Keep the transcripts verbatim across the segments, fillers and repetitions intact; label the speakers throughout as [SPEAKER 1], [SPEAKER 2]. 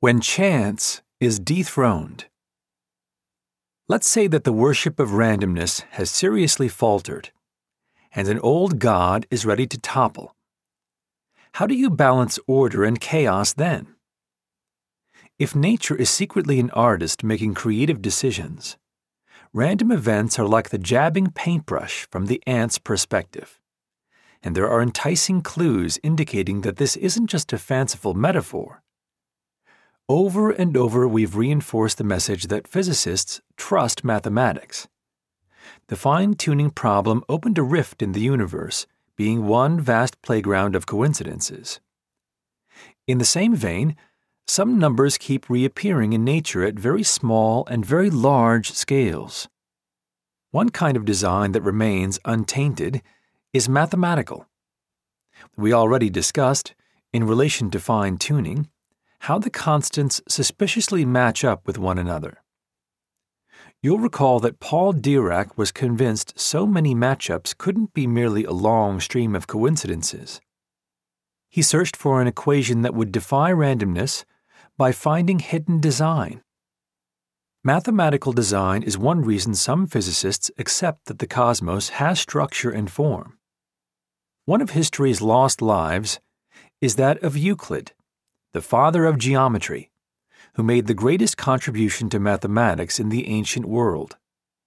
[SPEAKER 1] When chance is dethroned. Let's say that the worship of randomness has seriously faltered, and an old god is ready to topple. How do you balance order and chaos then? If nature is secretly an artist making creative decisions, random events are like the jabbing paintbrush from the ant's perspective, and there are enticing clues indicating that this isn't just a fanciful metaphor. Over and over we've reinforced the message that physicists trust mathematics. The fine-tuning problem opened a rift in the universe, being one vast playground of coincidences. In the same vein, some numbers keep reappearing in nature at very small and very large scales. One kind of design that remains untainted is mathematical. We already discussed, in relation to fine-tuning, how the constants suspiciously match up with one another. You'll recall that Paul Dirac was convinced so many matchups couldn't be merely a long stream of coincidences. He searched for an equation that would defy randomness by finding hidden design. Mathematical design is one reason some physicists accept that the cosmos has structure and form. One of history's lost lives is that of Euclid, the father of geometry, who made the greatest contribution to mathematics in the ancient world.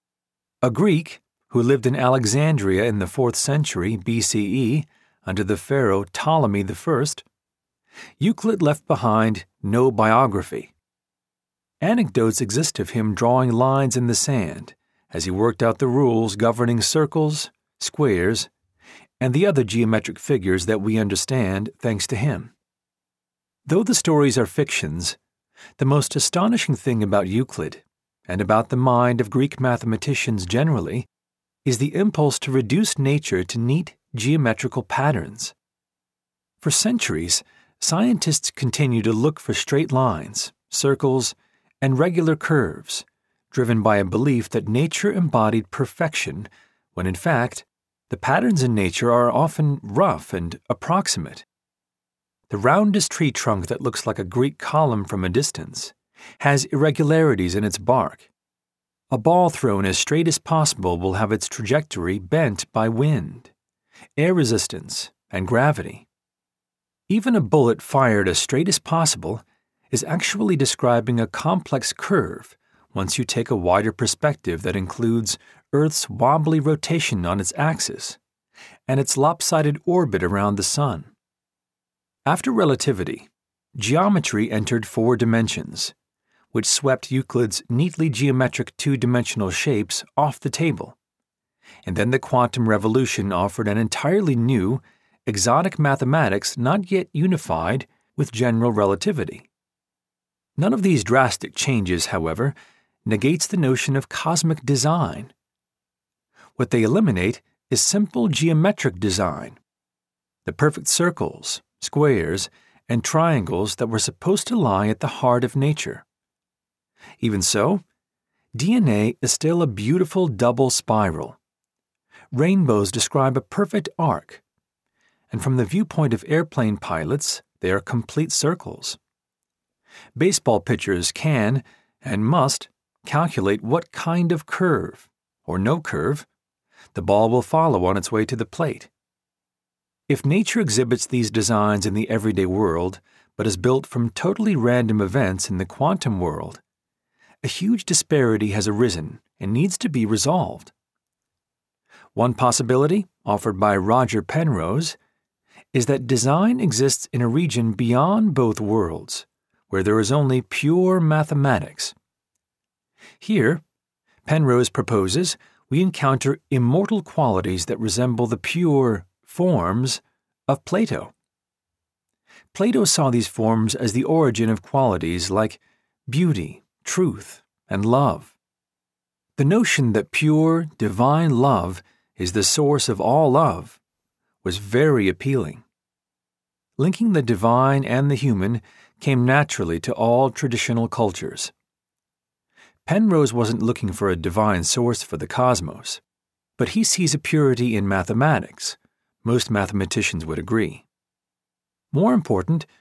[SPEAKER 1] A Greek who lived in Alexandria in the fourth century B C E under the pharaoh Ptolemy the First, Euclid left behind no biography. Anecdotes exist of him drawing lines in the sand as he worked out the rules governing circles, squares, and the other geometric figures that we understand thanks to him. Though the stories are fictions, the most astonishing thing about Euclid, and about the mind of Greek mathematicians generally, is the impulse to reduce nature to neat geometrical patterns. For centuries, scientists continue to look for straight lines, circles, and regular curves, driven by a belief that nature embodied perfection, when in fact, the patterns in nature are often rough and approximate. The roundest tree trunk that looks like a Greek column from a distance has irregularities in its bark. A ball thrown as straight as possible will have its trajectory bent by wind, air resistance, and gravity. Even a bullet fired as straight as possible is actually describing a complex curve once you take a wider perspective that includes Earth's wobbly rotation on its axis and its lopsided orbit around the Sun. After relativity, geometry entered four dimensions, which swept Euclid's neatly geometric two-dimensional shapes off the table. And then the quantum revolution offered an entirely new, exotic mathematics not yet unified with general relativity. None of these drastic changes, however, negates the notion of cosmic design. What they eliminate is simple geometric design. The perfect circles, squares, and triangles that were supposed to lie at the heart of nature. Even so, D N A is still a beautiful double spiral. Rainbows describe a perfect arc, and from the viewpoint of airplane pilots, they are complete circles. Baseball pitchers can, and must, calculate what kind of curve, or no curve, the ball will follow on its way to the plate. If nature exhibits these designs in the everyday world, but is built from totally random events in the quantum world, a huge disparity has arisen and needs to be resolved. One possibility, offered by Roger Penrose, is that design exists in a region beyond both worlds, where there is only pure mathematics. Here, Penrose proposes, we encounter immortal qualities that resemble the pure forms of Plato. Plato saw these forms as the origin of qualities like beauty, truth, and love. The notion that pure, divine love is the source of all love was very appealing. Linking the divine and the human came naturally to all traditional cultures. Penrose wasn't looking for a divine source for the cosmos, but he sees a purity in mathematics. Most mathematicians would agree. More important,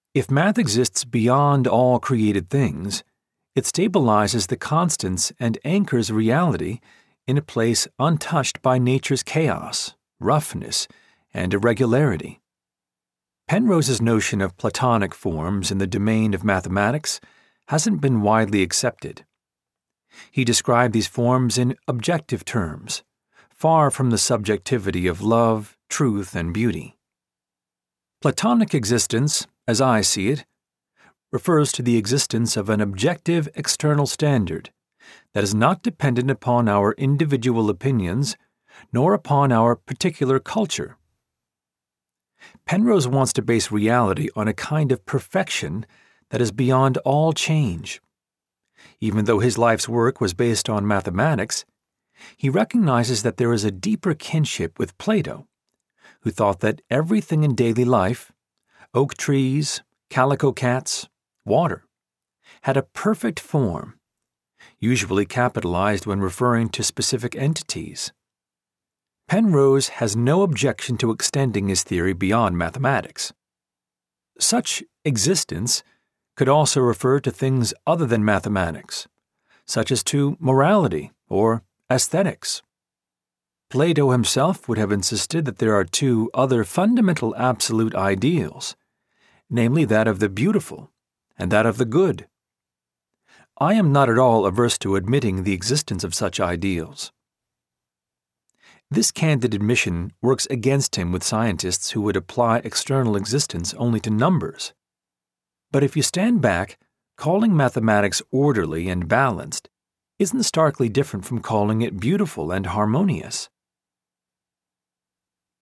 [SPEAKER 1] If math exists beyond all created things, it stabilizes the constants and anchors reality in a place untouched by nature's chaos, roughness, and irregularity. Penrose's notion of Platonic forms in the domain of mathematics hasn't been widely accepted. He described these forms in objective terms, far from the subjectivity of love, truth, and beauty. Platonic existence, as I see it, refers to the existence of an objective external standard that is not dependent upon our individual opinions nor upon our particular culture. Penrose wants to base reality on a kind of perfection that is beyond all change. Even though his life's work was based on mathematics, he recognizes that there is a deeper kinship with Plato, who thought that everything in daily life, oak trees, calico cats, water, had a perfect form, usually capitalized when referring to specific entities. Penrose has no objection to extending his theory beyond mathematics. Such existence could also refer to things other than mathematics, such as to morality or aesthetics. Plato himself would have insisted that there are two other fundamental absolute ideals, namely that of the beautiful and that of the good. I am not at all averse to admitting the existence of such ideals. This candid admission works against him with scientists who would apply external existence only to numbers. But if you stand back, calling mathematics orderly and balanced isn't starkly different from calling it beautiful and harmonious.